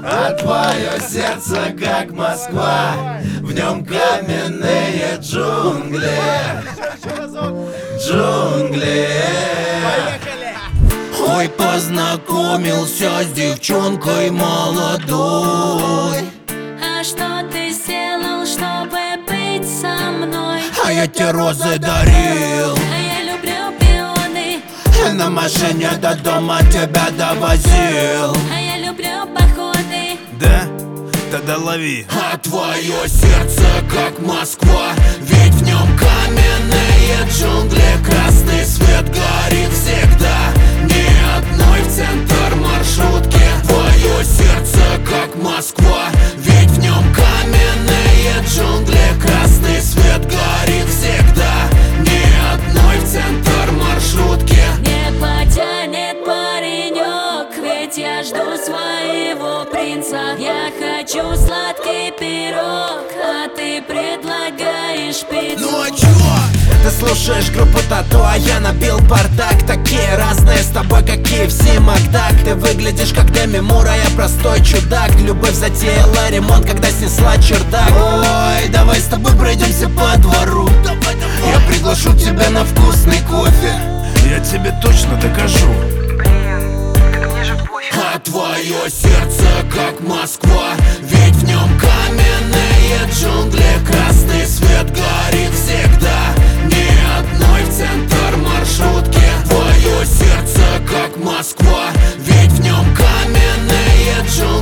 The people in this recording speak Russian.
А твое сердце как Москва, в нем каменные джунгли. Джунгли. Ой, познакомился с девчонкой молодой. А что ты сделал, чтобы быть со мной? А я тебе розы дарил, А я люблю пионы, на машине до дома тебя довозил. а я люблю походы. Да? Тогда лови. А твое сердце как Москва, ведь в нем каменные джунгли. Красный свет горит всегда, ни одной в центр маршрутки. Твое сердце как Москва, ведь в нем каменные джунгли. Красный свет горит всегда, ни одной в центр маршрутки. Не потянет паренек, ведь я жду своего принца. Я хочу сладкий пирог, а ты предлагаешь пиццу. Ну а чё? Ты слушаешь группу Тату, а я набил бардак. Такие разные с тобой, как KFC, Макдак. Ты выглядишь как Деми Мур, а я простой чудак. Любовь затеяла ремонт, когда снесла чердак. Ой, давай с тобой пройдемся по двору. Я приглашу тебя на вкусный кофе. Я тебе точно докажу. А твое сердце как Москва, ведь в нем каменные джунгли. Красный свет горит всегда, ни одной в центр маршрутки. Твое сердце как Москва, ведь в нем каменные джунгли.